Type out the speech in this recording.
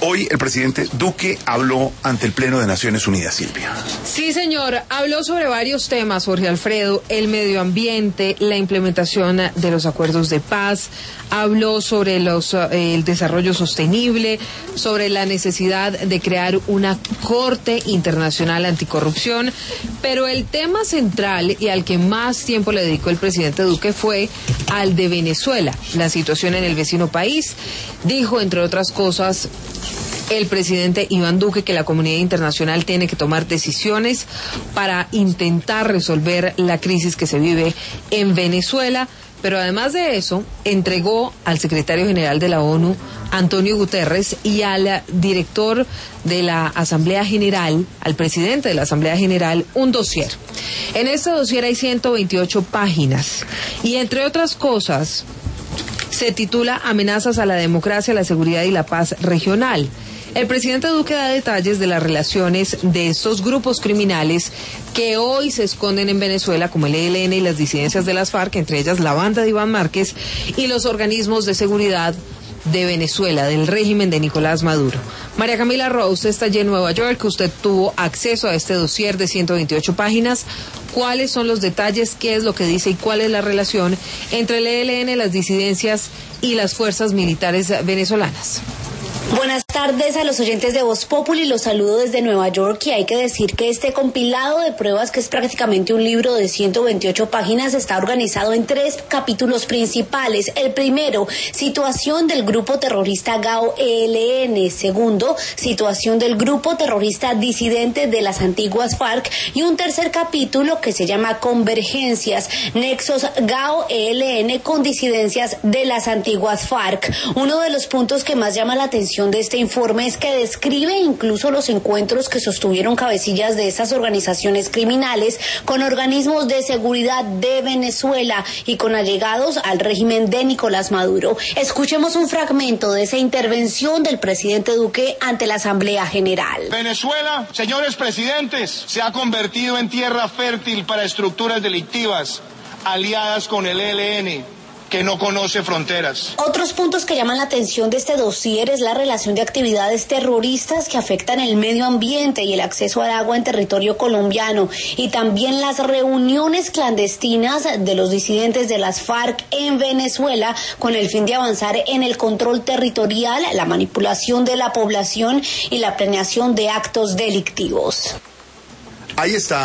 Hoy el presidente Duque habló ante el Pleno de Naciones Unidas, Silvia. Sí, señor. Habló sobre varios temas, Jorge Alfredo: el medio ambiente, la implementación de los acuerdos de paz, habló sobre el desarrollo sostenible, sobre la necesidad de crear una Corte Internacional Anticorrupción, pero el tema central y al que más tiempo le dedicó el presidente Duque fue al de Venezuela, la situación en el vecino país. Dijo, entre otras cosas, el presidente Iván Duque que la comunidad internacional tiene que tomar decisiones para intentar resolver la crisis que se vive en Venezuela, pero además de eso, entregó al secretario general de la ONU, Antonio Guterres, y al director de la Asamblea General, al presidente de la Asamblea General, un dossier. En este dossier hay 128 páginas y, entre otras cosas, se titula Amenazas a la democracia, la seguridad y la paz regional. El presidente Duque da detalles de las relaciones de estos grupos criminales que hoy se esconden en Venezuela, como el ELN y las disidencias de las FARC, entre ellas la banda de Iván Márquez, y los organismos de seguridad de Venezuela, del régimen de Nicolás Maduro. María Camila Rose está allí en Nueva York. Usted tuvo acceso a este dossier de 128 páginas. ¿Cuáles son los detalles? ¿Qué es lo que dice y cuál es la relación entre el ELN, las disidencias y las fuerzas militares venezolanas? Buenas tardes a los oyentes de Voz Populi, los saludo desde Nueva York, y hay que decir que este compilado de pruebas, que es prácticamente un libro de 128 páginas, está organizado en 3 capítulos principales. El primero, situación del grupo terrorista GAO ELN. Segundo, situación del grupo terrorista disidente de las antiguas FARC. Y un tercer capítulo que se llama Convergencias, nexos GAO ELN con disidencias de las antiguas FARC. Uno de los puntos que más llama la atención de este informe es que describe incluso los encuentros que sostuvieron cabecillas de esas organizaciones criminales con organismos de seguridad de Venezuela y con allegados al régimen de Nicolás Maduro. Escuchemos un fragmento de esa intervención del presidente Duque ante la Asamblea General. Venezuela, señores presidentes, se ha convertido en tierra fértil para estructuras delictivas aliadas con el ELN, que no conoce fronteras. Otros puntos que llaman la atención de este dossier es la relación de actividades terroristas que afectan el medio ambiente y el acceso al agua en territorio colombiano, y también las reuniones clandestinas de los disidentes de las FARC en Venezuela con el fin de avanzar en el control territorial, la manipulación de la población y la planeación de actos delictivos. Ahí está.